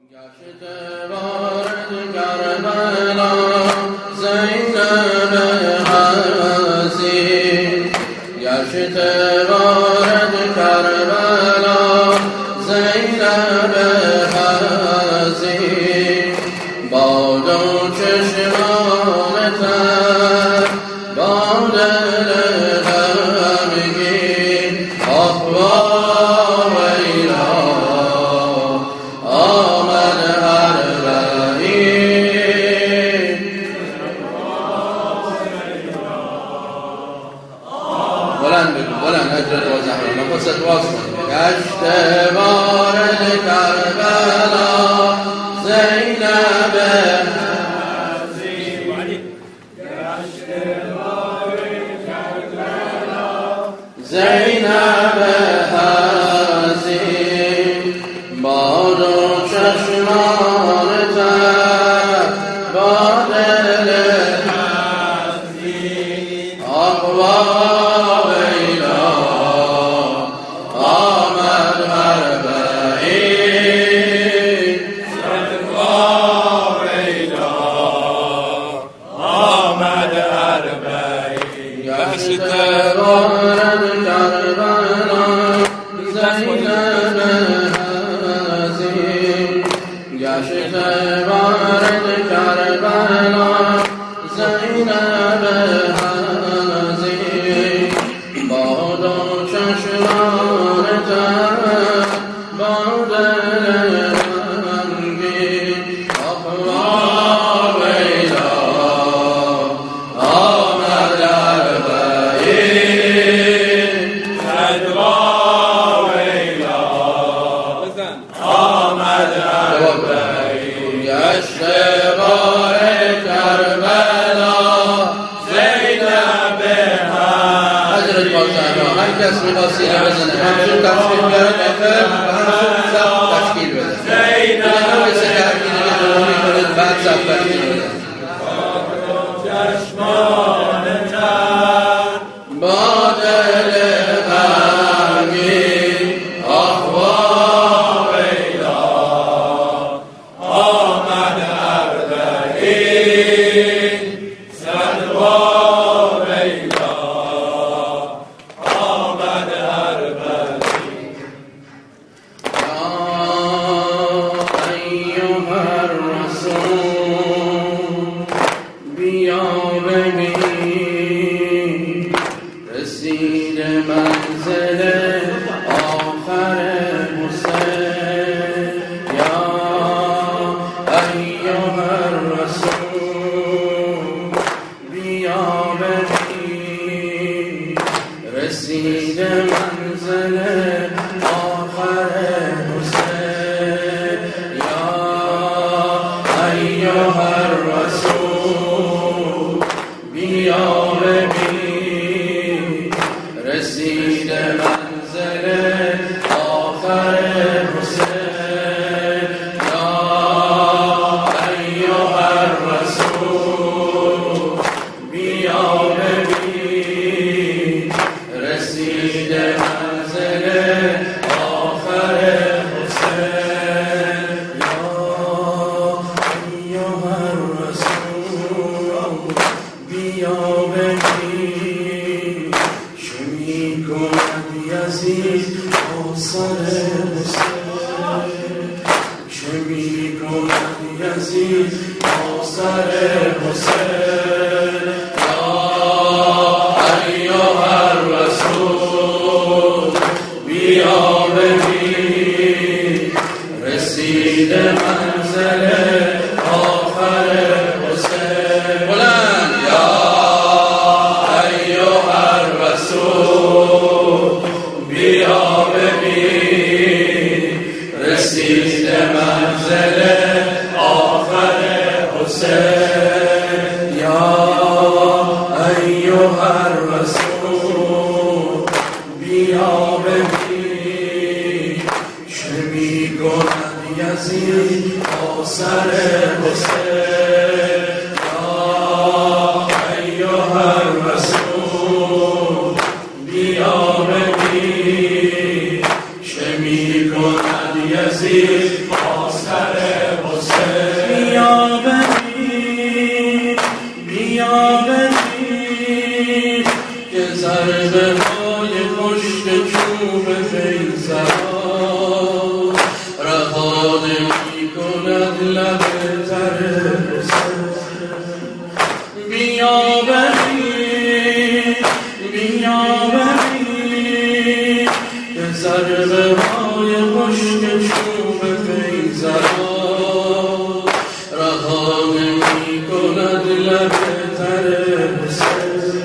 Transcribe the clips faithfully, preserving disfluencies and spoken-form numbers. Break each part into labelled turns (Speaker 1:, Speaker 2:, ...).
Speaker 1: گشت وارد کربلا زینب عزیز، گشت وارد کربلا زینب عزیز، با دو چشمان تر با دل غمگین آه وای ویلا آمد اربعین. بلند بگو، بلند اجرت و زهرا نفست باز کن. گشت وارد کربلا زینب عزیز، گشت وارد کربلا زینب عزیز، با دو چشمان تر با دل عزیز آه وای ویلا آمد اربعین. وای ویلا آمد اربعین. گشت وارد کربلا زینب عزیز، گشت وارد کربلا زینب عزیز، با دو چشمان تر با دل غمگین آه وای ویلا آمد اربعین. وای ویلا آمد اربعین. گشت وارد کربلا زینب حضرت با زهرا. هر کس می‌خواد سینه بزنه همچون تشکیل بیاره نفر و همچون صف تشکیل بده. زینب مثل که هر کی دیگه دومی کنید بعد صف تشکیل بده. چشمان تر با دل غمگین آه وای ویلا آمد اربعین. صد وای ویلا آمد اربعین. یا ایها الرسول بیا ببین رسید منزل آخر حسین. یا ایها الرسول بیا ببین رسید منزل آخر حسین. یا ایها الرسول بیا ببین رسید منزل آخر حسین. یا ایها الرسول بیا ببین رسید منزل آخر حسین. یا ایها الرسول بیا ببین چه می‌کند یزید آثار حسین، چه می‌کند یزید آثار حسین. یا ایها الرسول بیا ببین رسید منزل آخر حسین. بلند یا ایها الرسول بیا ببین رسید منزل آخر حسین. یا ایها الرسول بیا ببین چه می‌کند یزید آثار حسین. یا ایها الرسول بیا ببین چه می‌کند یزید با سر حسین. بیا ببین بیا ببین که ضربه های پشت چوب خیزرها رها نمی کند لب تر حسین. بیا ببین بیا ببین که ضربه های پشت چوب خیزرها رها نمی کند لب تر حسین.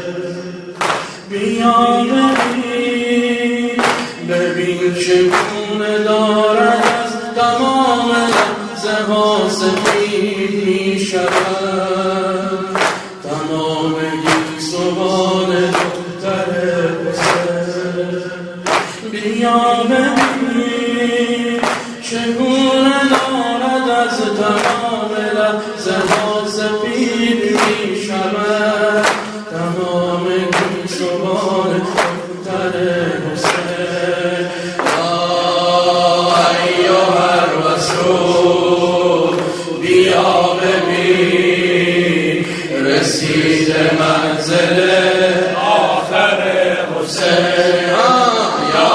Speaker 1: بیا ببین ببین چگونه دارد از تمام لحظه ها سفید می شود تمام گیسوان دختر حسین. بیا ببین چگونه دارد از تمام لحظه ها سفید می شود تمام گیسوان دختر حسین. ایها الرسول بیا ببین رسید منزل آخر حسین. یا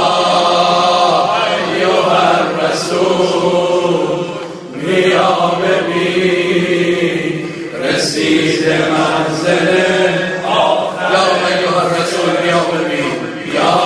Speaker 1: ایها الرسول بیا ببین رسید منزل آخر. یا ایها الرسول بیا ببین یا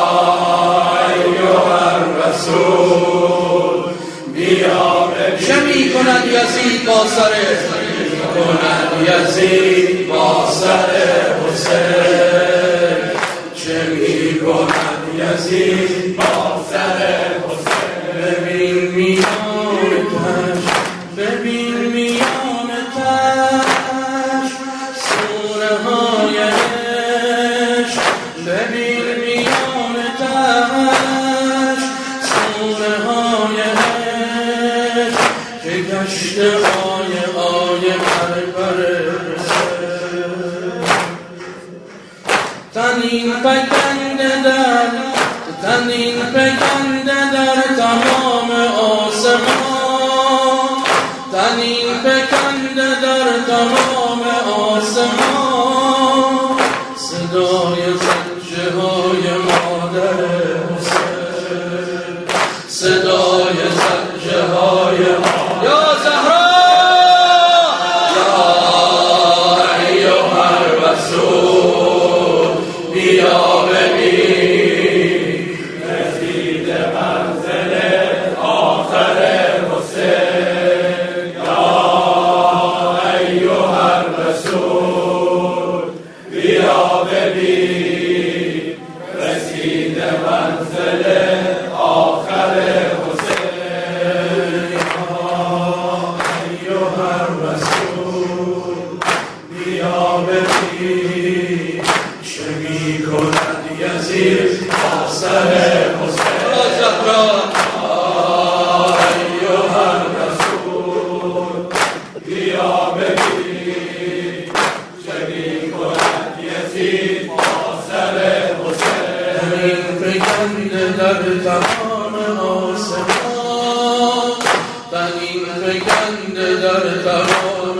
Speaker 1: ایها الرسول بیا ببین. چه می کند یزید با سر کند یزید با سر حسین. چه می کند یزید با سر حسین. ببین میان تش ببین میان تش سوره های عشق. ببین میان تش سوره های عشق که گشت آیه آیه بربر تنین فکنده در تنین فکنده در تمام آسمان. تنین فکنده در تمام آسمان صدای زنجه های مادر حسین. صدای زنجه های مادر یا زهرا. یا ایها الرسول بیا ببین رسید منزل آخر حسین. یا ایها الرسول بیا ببین رسید منزل آخر حسین. یا ایها الرسول بیا ببین چه می کند یزید با سر حسین. ایها الرسول بیا ببین چه می کند یزید با سر حسین. این فکنده در تمام آسمان. تنین فکنده در تمام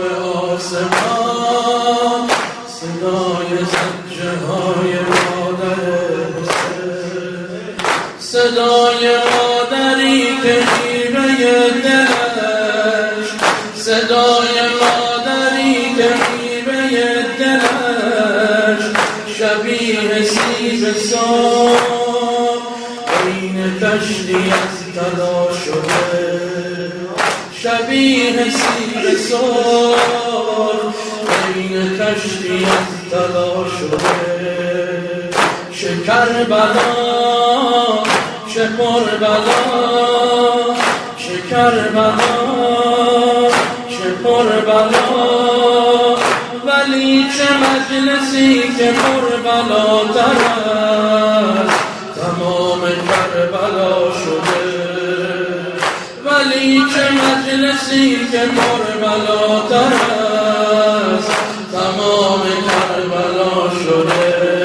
Speaker 1: آسمان صدای زنجه های مادر حسین. صدای مادری که خیره دلش. صدای مادری که خیره دلش شبیه سیب سار بین کشتی از طلا شده. شبیه سیب سار بین کشتی از طلا شده. شکر بلا چه پر بلا شکر بلا چه پر بلا ولی چه مجلسی که پر بلا تر است تمام کربلا شده. ولی چه مجلسی که کربلا تر است تمام کربلا شده.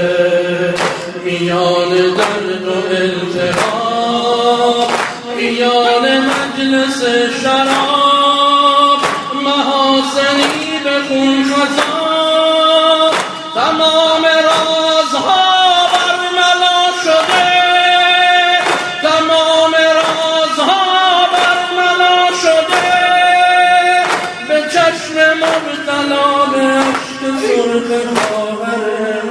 Speaker 1: میان درد و التهاب میان مجلس دست شراب محاسنی به خون خزان تمام رازها برملا شده تمام رازها برملا شده به چشم مبتلا به عشق سرخ خواهر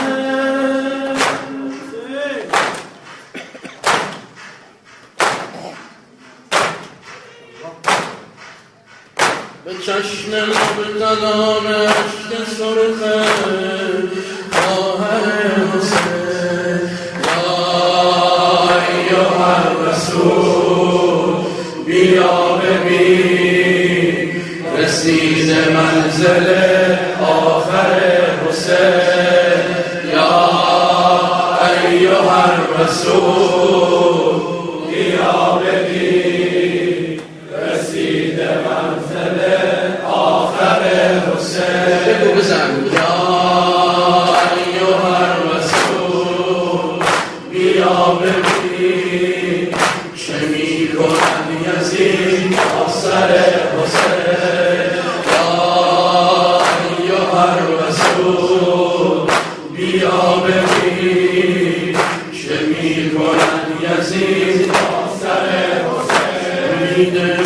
Speaker 1: به چشم مبتلا به عشق سرخ خواهر حسین یا ایها الرسول بیا ببین رسید منزل آخر حسین یا ایها الرسول بیا ببین رسید منزل آخر حسین بگو بزن یا ایها الرسول بیا ببین چه می کند یزید آثر حسین یا ایها الرسول بیا ببین چه می کند یزید آثر حسین میده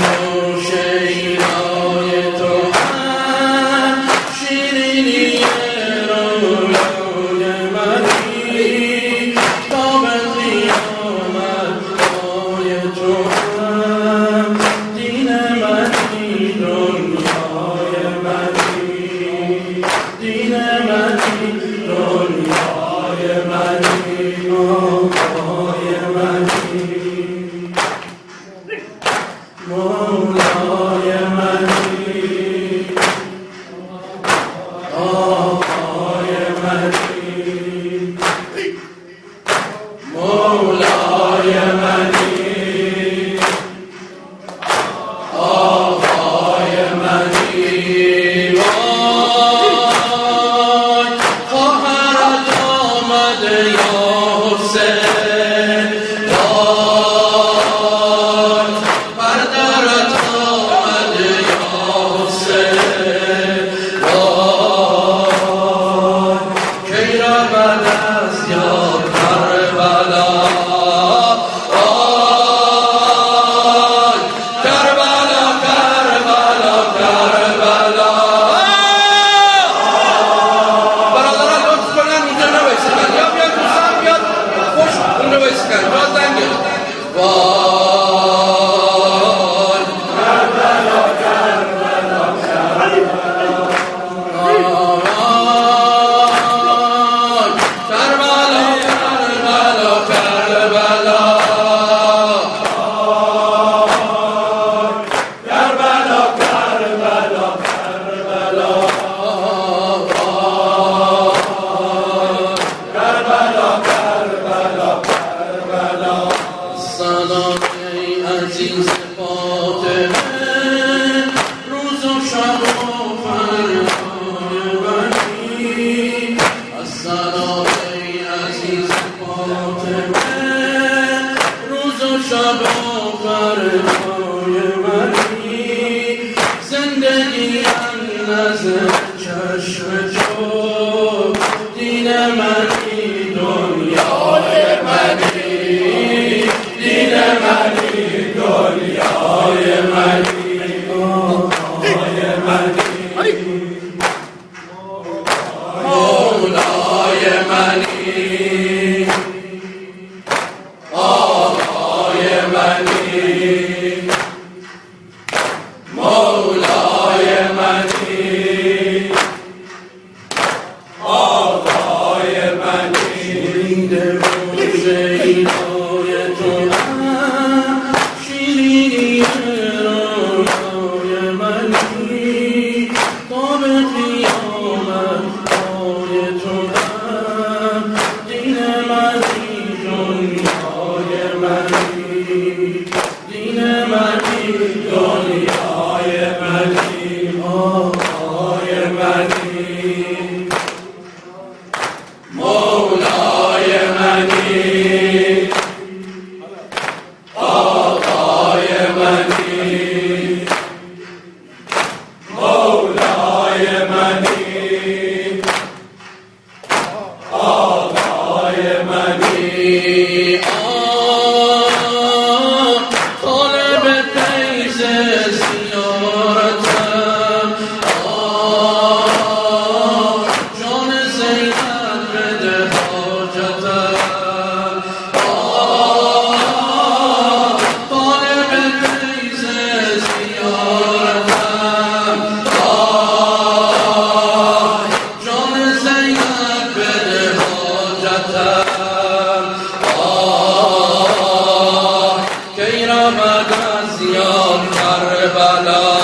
Speaker 1: کربلا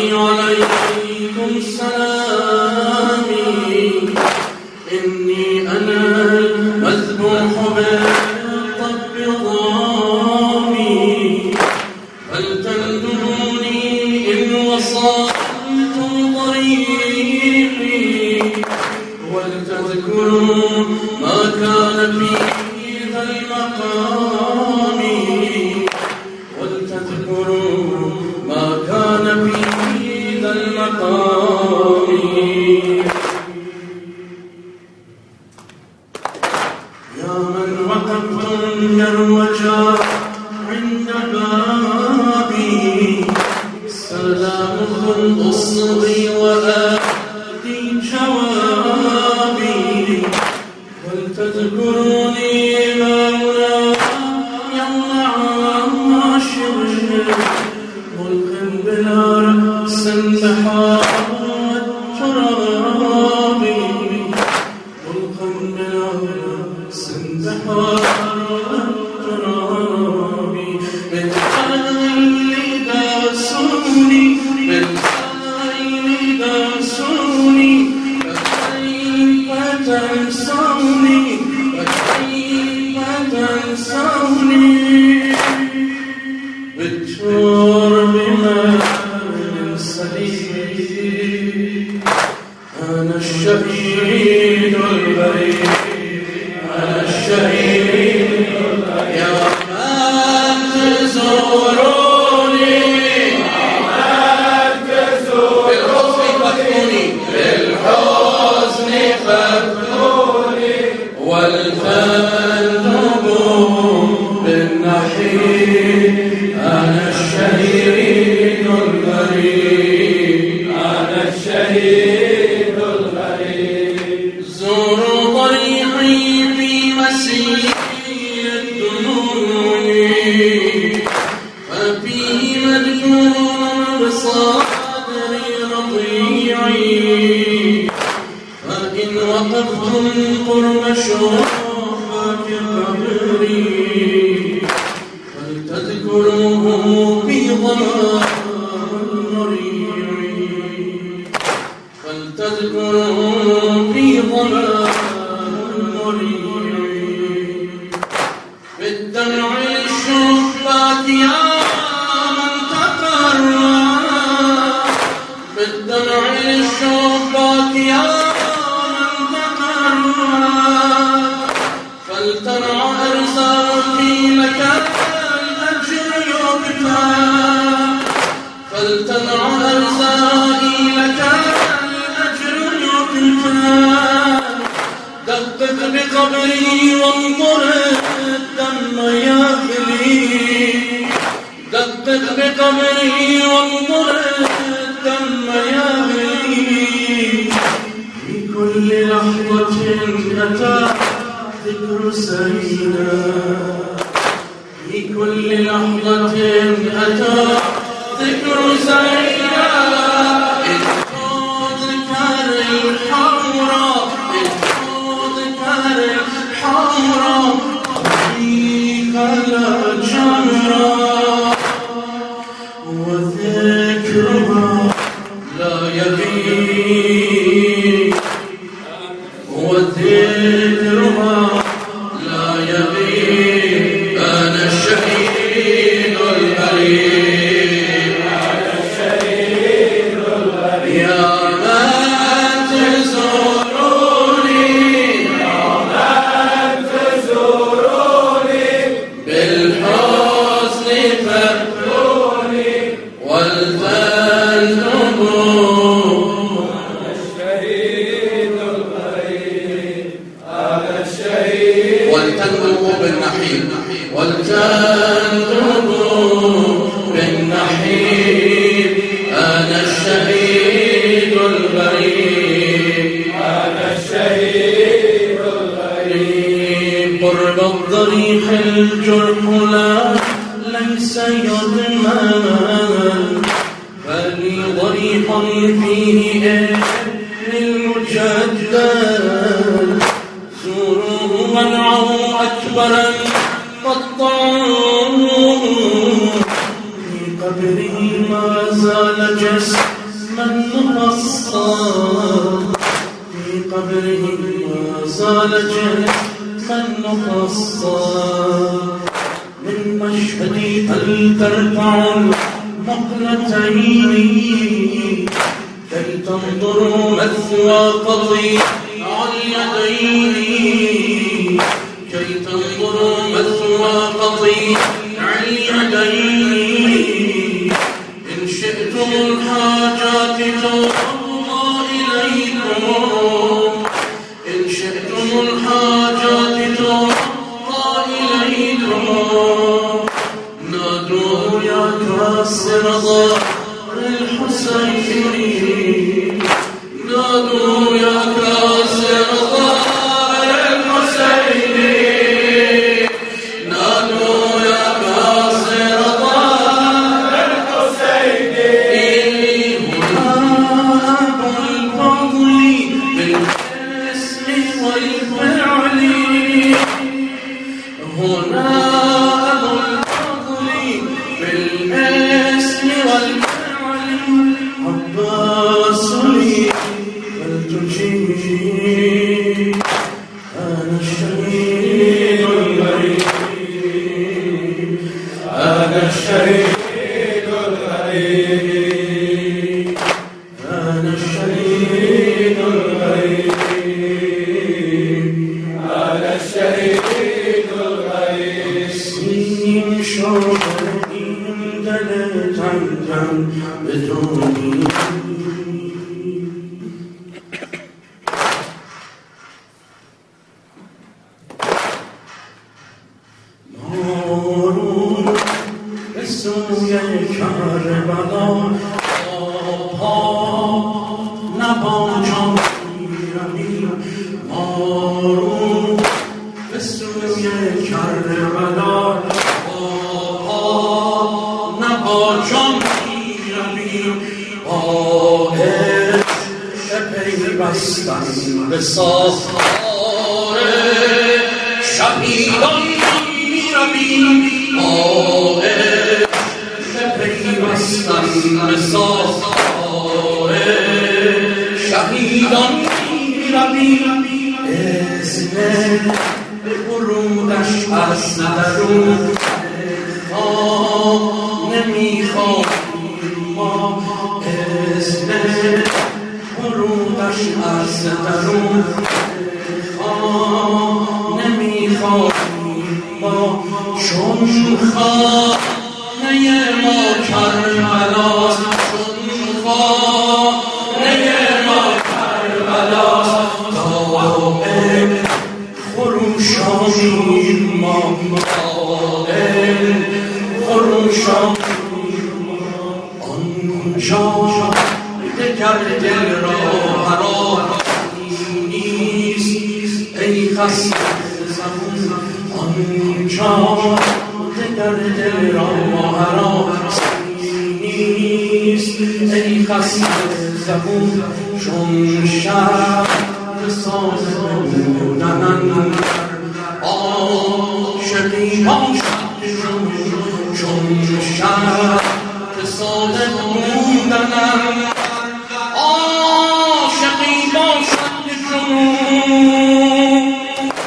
Speaker 2: إني أنا المذبوح بالطب ضامي فلتندموني إن وصلتم طريقي ولتذكروا ما كان في ذا المقام ولتذكروا ما كان في ذا المقام يا من وقفتم يروجا عند بابي سلامكم أصغي وآتي جوابي ولتذكروني مولاي يوم عاشر ملق بلا رأس بحار التراب ملق بلا رأس بحار التراب بالخيل داسوني بالخيل داسوني فكيف تنسوني فكيف تنسوني بالترب من سليم أنا الشهيد البريء أنا الشهيد يا من تزوروني بالحزن فكوني بالحزن فكوني والتنبوا بالنحيب أنا الشهيد الغريب أنا الشهيد الغريب زوروا طريقي في مسير الدنون ففيه مدفون بصدري رضيعي فإن وقفتم قرب شوفك قبري فلتذكروه في ظلام الريع فلتذكروه في ظلام الريع بالدمع الشفات يا من تقرى بالدمع الشفات يا من تقرى فلتنع أرزاقي لك فلتنع أرزاقي لك الأجر يقتل دقق بقبري وانظر الدم يغلي دقق بقبري وانظر الدم يغلي في كل لحظة أتى ذكر سيدنا في كل لحظة أتى ذكر سيدنا إذ تذكر الحمراء إذ تذكر الحمراء طريق الجمراء وذكرها لا يغيب وذكرها لا يغيب أنا الشهيد البريء أنا الشهيد البريء يا من تزوروني يا من تزوروني بالحزن فكوني والتنبوا أنا الشهيد البريء أنا الشهيد والتنبوا بالنحيب والتنبوا بالنحيب أنا الشهيد الغريب أنا الشهيد الغريب قرب الضريح الجرح لا ليس يضمن فلي ضريح فيه المجدد زوروه منعوا أكبرا قطعوه في قبره ما زال جسما مفصل في قبره ما زال فلج من نقصا من مشهدي هل ترفع المقلتين كي تنظروا مثوى قطيع اليدين كي تنظروا مثوى قطيع اليدين إن شئتم الحاجات ترضى إليكم إن شئتم الحاجات ترضى إليكم نادوا يا كاسر ظهر الحسين نادوا يا كاسر ظهر الحسين نادوا يا كاسر ظهر الحسين هنا أبو الفضل بالاسم والفعل هنا أبو الفضل بالاسم والفعل عباس لي فلتجيب أنا الشهيد الغريب أنا الشهيد الغريب أنا الشهيد الغريب أنا الشهيد الغريب سنين شوقي امتلت عمدا بدوني سوی کربلا پا نبا جان میرویم مارو به سوی کربلا پا نبا جان میرویم باعث پیوستن به ساختار شهیدان میرویم باعث پیوستن به ساختار شهیدان میرویم اذن ورودش از درون نمیخواهیم ما اذن ورودش از درون نمیخواهیم ما چون خانه ما کربلاست چون خانه ما کربلاست دائم خروشانیم ما دائم خروشانیم آنجا دگر دل را حراسی نیست ای خسته زبون آنجا دگر دل را حراسی نیست ای خسته زبون چون شب ساز بودنن عاشقی باشد چون شب ساز بودنن عاشقی باشد جنون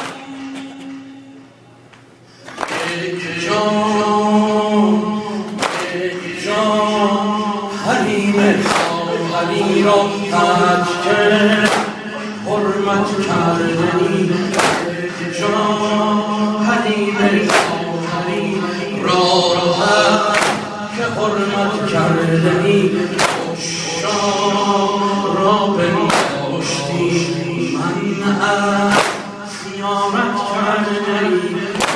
Speaker 2: یک جان یک جان حریم خواهری را ترک کرد حرمت کردنی یک جان حریم خواهری را که حرمت کردنی عشاق را بنوشتی من از زیارت کردنی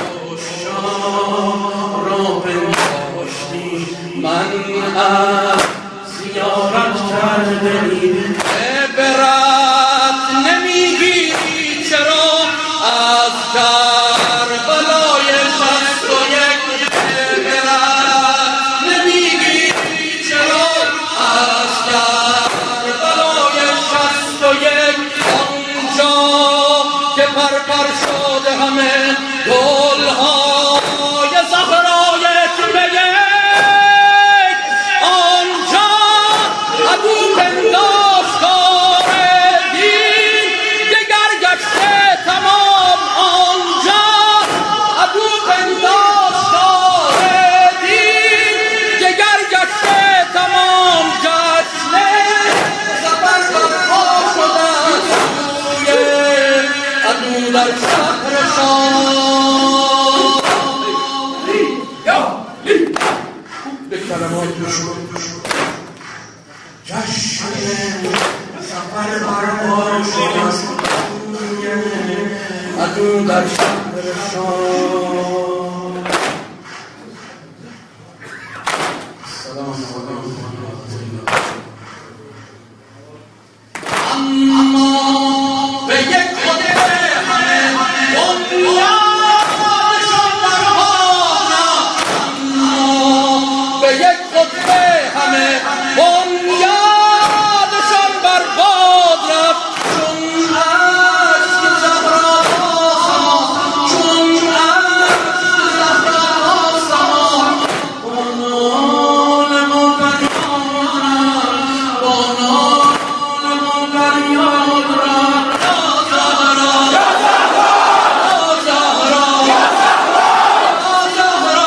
Speaker 2: عشاق را بنوشتی من از زیارت کردنی عبرت نمیگیری چرا از کربلای شصت و یک عبرت نمیگیری چرا از کربلای شصت و یک آنجا که پرپر شده همه گلهای زهرای یک آنجا عدو پنداشتار دین دگر گشته تمام زهرشان به کلماتشون جشن سفر برپا شد عدو در شهرشان. سلام علیکم. اما به یک خطبه همه بنیادشان برپا رفت، اما به یک خطبه همه بنیادشان برپا رفت. چون اشک زهرا چون اشک زهرا سما بانان ما فریاد بانان ما فریاد را یا زهرا یا زهرا یا زهرا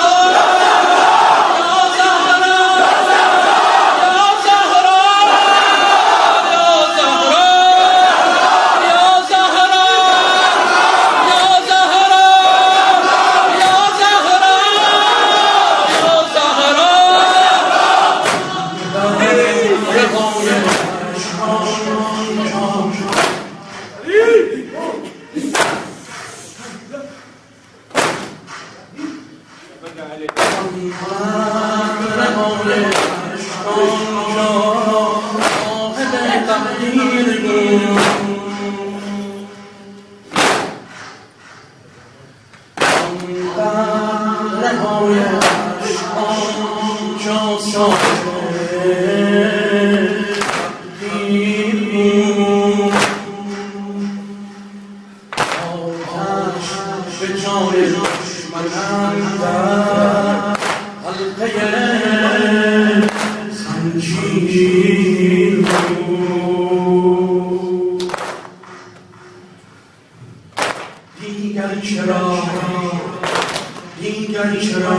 Speaker 2: دیگر چرا دیگر چرا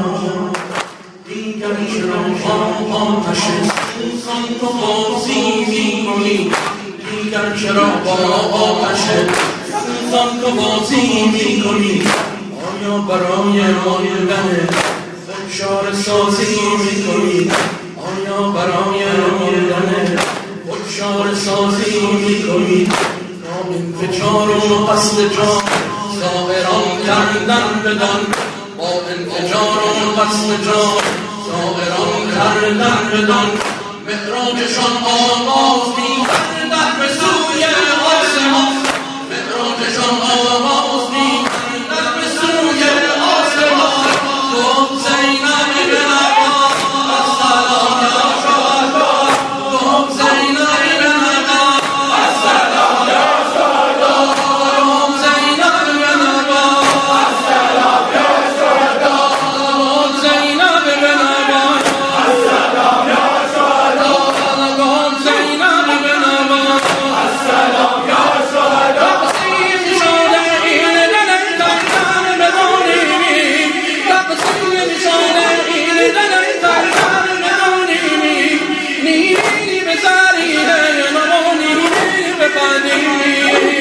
Speaker 2: دیگر چرا آتش سوزان تو بازی می‌کنی، دیگر چرا با آتش سوزان تو بازی می‌کنی؟ آیا برای ماندن خودشار سازی می‌کنی؟ آیا برای ماندن خودشار سازی می‌کنی؟ انفجار و قصد جان ظاهران کردن بدان، با انفجار و قصد جان ظاهران کردن بدان. معراجشان آواز می‌کردن به سوی آسمان، معراجشان آواز می‌کردن به سوی آسمان. گفت زینب به عباس السلام یا شهدا، گفت زینب به عباس السلام یا شهدا، گفت زینب به عباس السلام یا شهدا، گفت زینب به عباس السلام یا شهدا، گفت زینب به عباس السلام یا شهدا. تقسیم شده این دل ترکان بدانیمی، تقسیم شده این دل ترکان بدانیمی. نیمی به زریه نمو نیمی به قدیمی.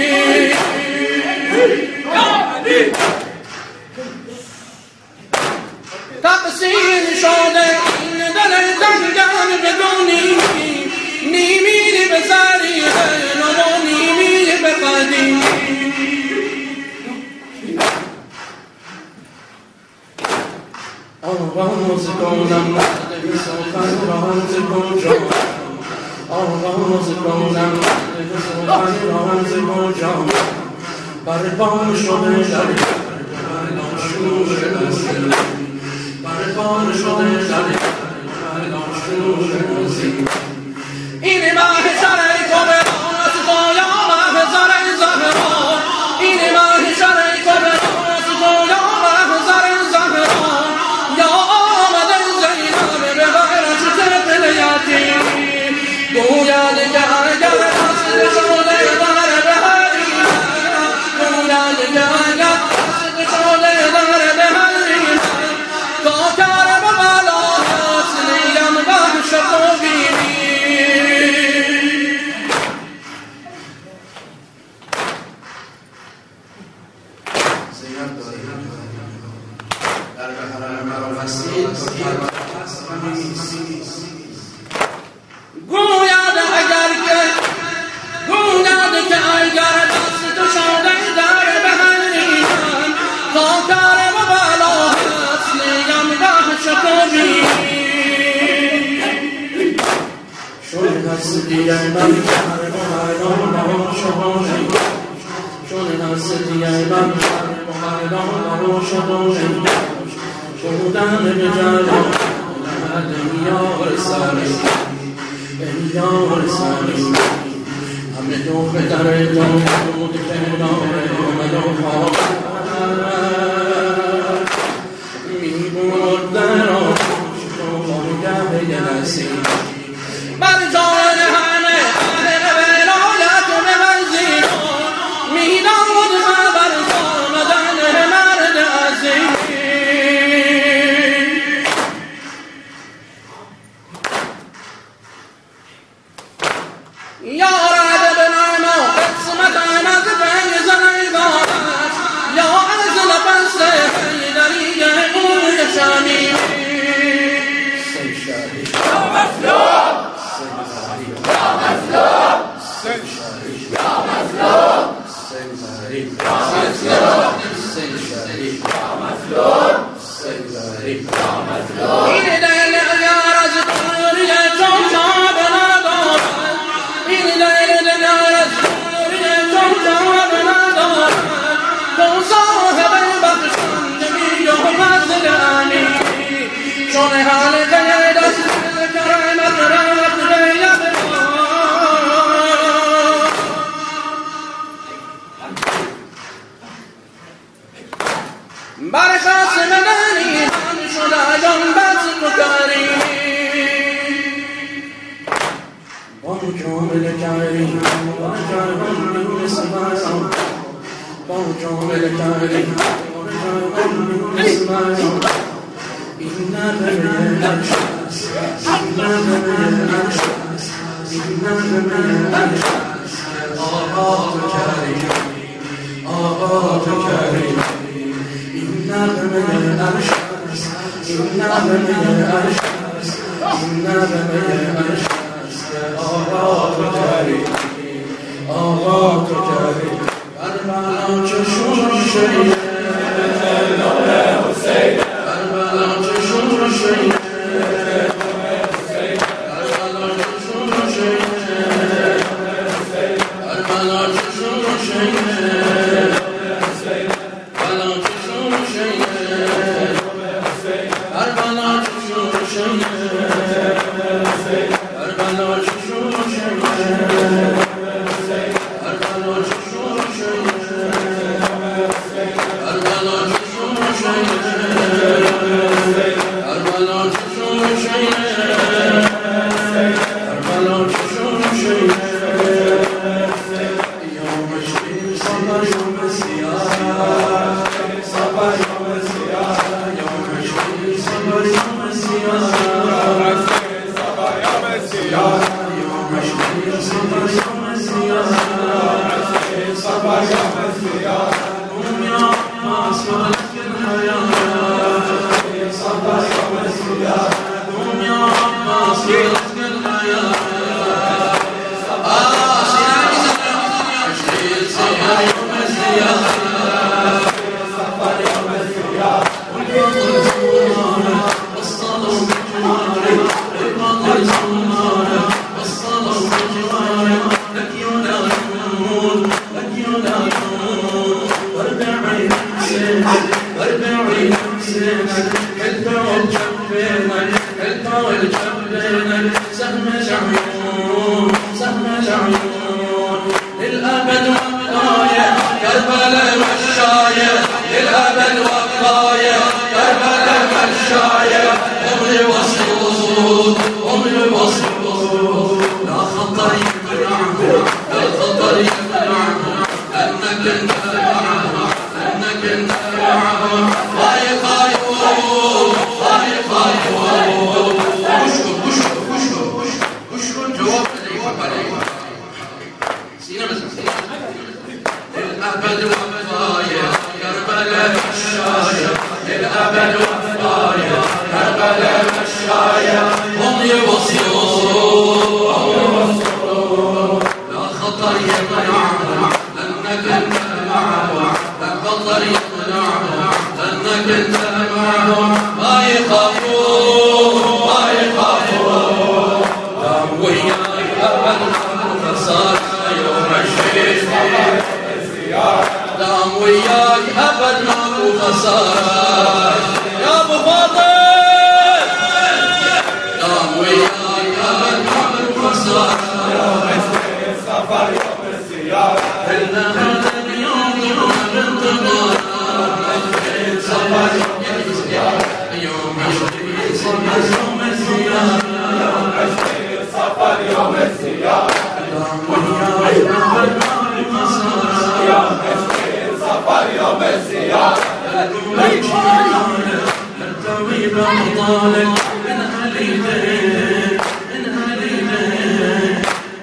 Speaker 2: تقسیم شده این دل ترکان بدانیمی، نیمی به زریه نمو نیمی به قدیمی. آغاز کنم سخن راز کجا، آغاز کنم سخن راز کجا. برپا شده در شور نسل، برپا شده در شور نسل. این محشر تو به راست تو یا محضر زهرا، این محشر تو به راست تو یا محضر زهرا. یا آمد زینب به غیرت طفل یتیم، گوید که اگر قصد شده در به حریم، گوید که اگر قصد شده در به حریم. تا کرم بلا اصلیم بخش تو بینی،
Speaker 1: زینب داریم در بحرم مرا هستید تا کربلا هست و نیست
Speaker 2: گوید اگر که گوید که اگر دست تو شده در بحرینم تا کرم و بلا هست نیم ده شکوبی
Speaker 1: شده هست دیگر من کرم و مردان شماری شده هست دیگر من کرم و مردان شماری شدن به جلال نمد یار سالی یار سالی همه دو به در جان بود کنار آمد و خواب می بود در آتش و خانگه گلسی
Speaker 2: بر جان همه خالق ولایت و منزل می داد و بر آمدن مرد عزیز یا رب بنا قسمت از فیض عبادت یا از لبس حیدری اون شانی
Speaker 1: یا مظلوم یا مظلوم یا مظلوم یا مظلوم یا مظلوم یا مظلوم
Speaker 2: این دل یار از دوری چون جا بندارد این دل یار از دوری چون جا بندارد تو صاحب بخشندگی و فضلانی چون حال قید است کرمت رفت بیاد بر خاصم دنی من شده جان بس مکرمی
Speaker 1: بان کامل کریم بان کامل سمارم بان کامل کریم بان کامل سمارم این نبه نشاست این نبه نشاست این نبه نشاست آقا تو کریم آقا تو کریم این نبه نشاست این نبه نشاست این نبه نشاست آقا تو کریم آقا تو کریم کربلا چشون شیعه لال حسین کربلا چشون شیعه کربلا چشون شیعه کربلا چشون شیعه کربلا چشون شیعه کربلا چشون شیعه کربلا چشون شیعه للأبد وقاية كربلاء مشاية للأبد وقاية كربلاء مشاية عمري وصول عمري وصول لا خطر يمنعه لا خطر يمنعه أنك انت معها أنك انت معها خايف خايف خايف خايف اشكر اشكر اشكر اشكر جواب عليك سينا بس للأبد وقاية كربلاء
Speaker 2: كربلاء مشاية للأبد وفاية كربلاء مشاية هم يوصلون لا خطر يمنعهم لأنك أنت معهم لا خطر يمنعهم لأنك أنت معهم ما يخافون ما يخافون دام وياك أبد فصار يوم عشرين دام وياك أبد ماكو خسارة يا أبو فاضل دام وياك أبد ماكو خسارة يوم عشرين سفر يوم الزيارة إلنا هذا اليوم يوم بانتظار سفر يوم الزيارة يوم عشرين سفر يوم الزيارة يوم عشرين سفر يوم الزيارة دام وياك أبد ماكو خسارة يوم عشرين سفر يوم الزيارة الطبيب مطالب من هليلين من هليلين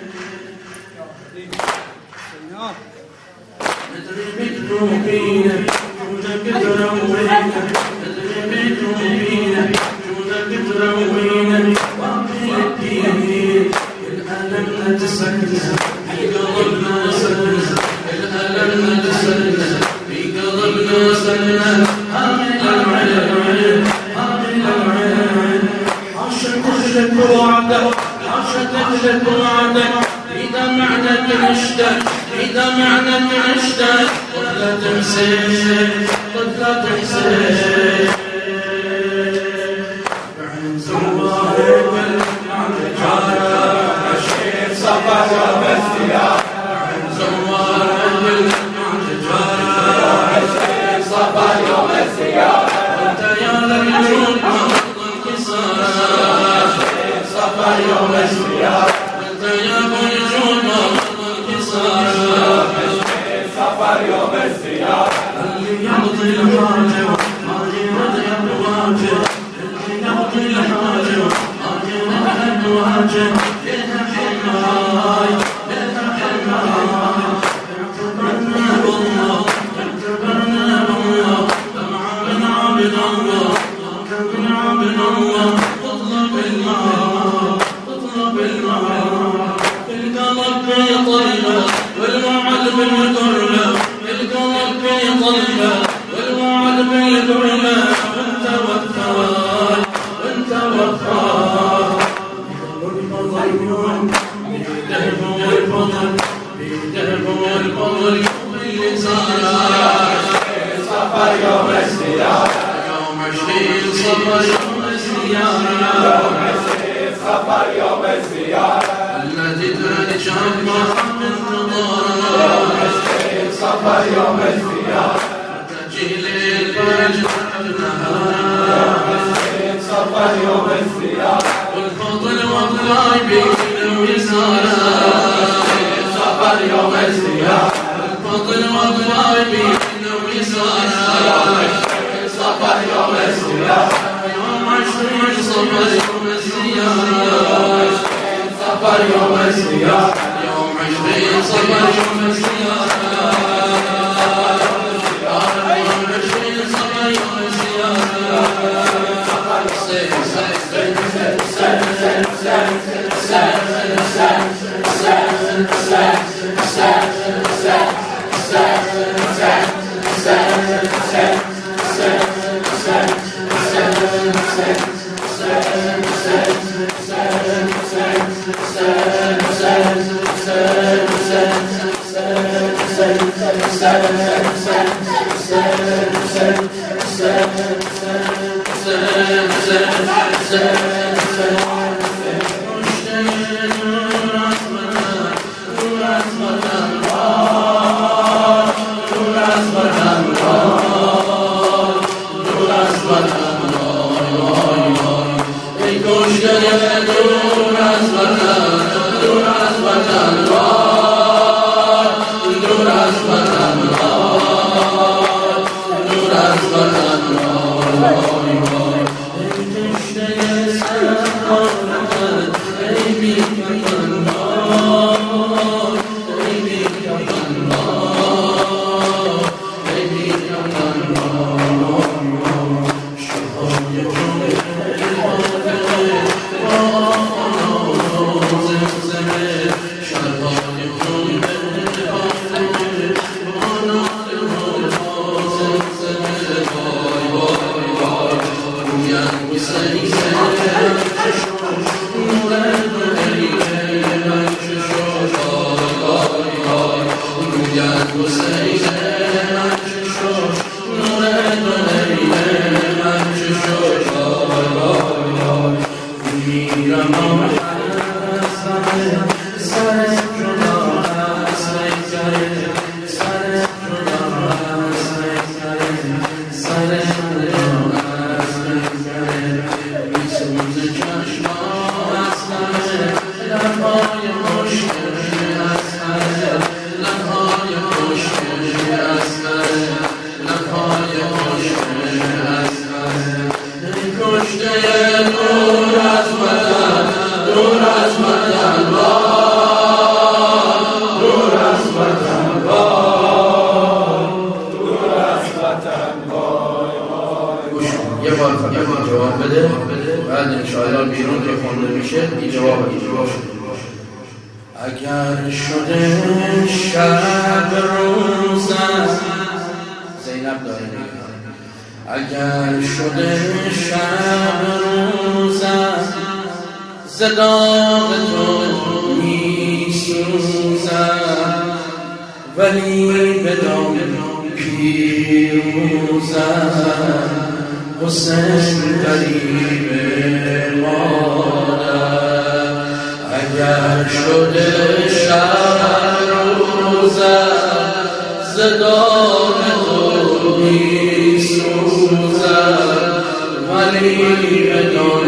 Speaker 2: ندري بذنوبنا جودك تروينا ندري بذنوبنا جودك تروينا وعطي الدين الألم نتسلسل في قلبنا سلسل الألم نتسلسل في قلبنا سلسل آمن العين آمن العين عاشت تجلد وعدك عاشت تجلد وعدك إذا معنك نشتك إذا معنك نشتك طفلة تمسك طفلة تمسك بعين زوارك المعجارة عشرين صفر يوم الزيارة بعين زوارك المعجارة عشرين صفر يوم الزيارة وانت يا للجود مرض انكسارة عشرين صفر يوم الزيارة وانت يا للجود مرض انكسارة عشرين صفر يوم الزيارة اللي يقضي الحاجة ما يرد يواجه اللي يقضي الحاجة ما يرد يواجه لها حماي لها حماي اعتبرنا بالله اعتبرنا بالله من عبد الله من عبد الله اطلب الماء اطلب الماء القلب في طلبه والوعد بالقربه القلب في طلبه والوعد بالقربه وانت وفاء وانت وفاء الفضل بيده والفضل بيده والفضل اللي صار سفر يوم الزيارة يوم عشرين صفر يوم الزيارة يوم عشرين صفر يوم الزيارة التي ترجع محمد انتظارها يوم عشرين صفر يوم الزيارة تجي للفرج ابنها يوم عشرين صفر يوم الزيارة والفضل والله بيده ويسارها صفر يوم الزيارة الفضل والله بيده ويسارها صفر يوم الزيارة يوم عشرين صفر يوم الزيارة صفر يوم الزيارة يوم عشرين صفر يوم الزيارة يوم عشرين صفر يوم الزيارة
Speaker 1: فقط جواب بده، بعد انشاءالله بیرون که خونده میشه این جواب جواب شده. اگر شده شب روزم زینب داره اگر شده شب روزم ز داغ تو می سوزم ولی بدان پیروزم حسین قریب مادر اگر شده شب روزم ز داغ تو می سوزم ولی بدان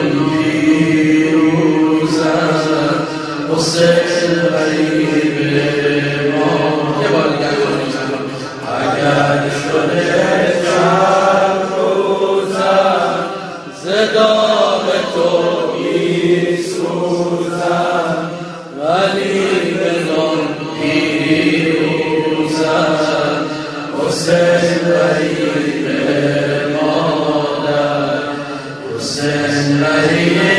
Speaker 1: پیروزم حسین قریب مادر. یه بار دیگر اگر شده شب روزم ز داغ تو می سوزم ولی بدان پیروزم حسین قریب مادر حسین قریب